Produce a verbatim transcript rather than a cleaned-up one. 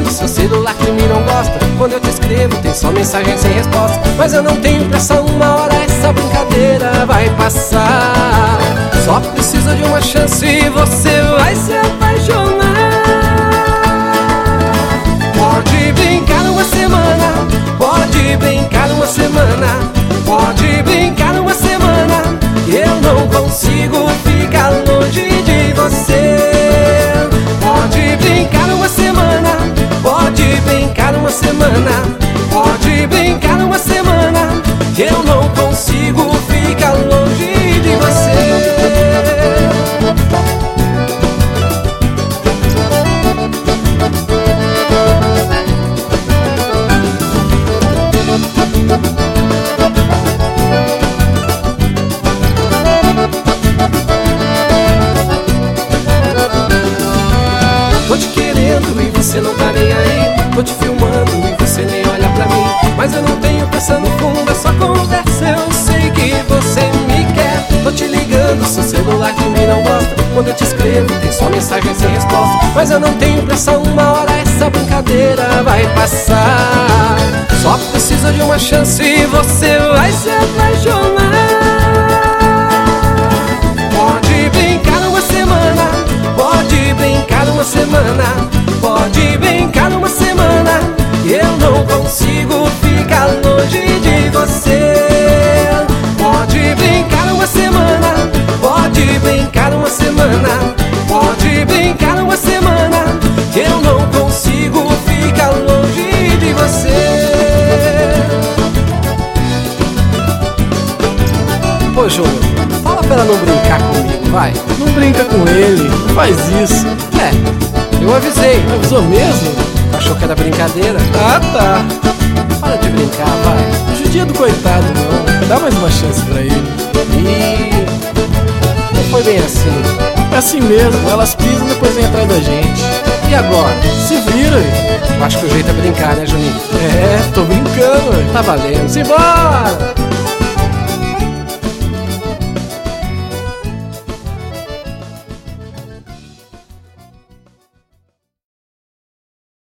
ligando seu celular que me não gosta. Quando eu te escrevo tem só mensagem sem resposta. Mas eu não tenho pressa, uma hora essa brincadeira vai passar. Só preciso de uma chance e você vai se apaixonar. Pode brincar uma semana, pode brincar uma semana, pode brincar uma semana, que eu não consigo ficar longe de você. Pode brincar uma semana, pode brincar uma semana, pode brincar uma semana, que eu não consigo ficar longe de você. Tô te querendo e você não tá nem aí. Tô te filmando e você nem olha pra mim. Mas eu não tenho pressa, no fundo é só conversa. Eu sei que você me quer. Tô te ligando, seu celular que me não gosta. Quando eu te escrevo tem só mensagem sem resposta. Mas eu não tenho pressa, uma hora essa brincadeira vai passar. Só preciso de uma chance e você vai se apaixonar. Pode brincar uma semana, pode brincar uma semana, pode brincar uma semana, que eu não consigo ficar longe de você. Pode brincar uma semana, pode brincar uma semana, pode brincar uma semana, que eu não consigo ficar longe de você. Pô, Júnior, fala pra ela não brincar comigo, vai. Não brinca com ele, não faz isso. É, eu avisei. Avisou mesmo? Achou que era brincadeira? Ah, tá. Para de brincar, vai. Não judia do coitado, não. Dá mais uma chance pra ele. E não foi bem assim. É assim mesmo, elas pisam e depois vêm atrás da gente. E agora? Se vira, ué. Eu acho que o jeito é brincar, né, Juninho? É, tô brincando, ué. Tá valendo. Simbora!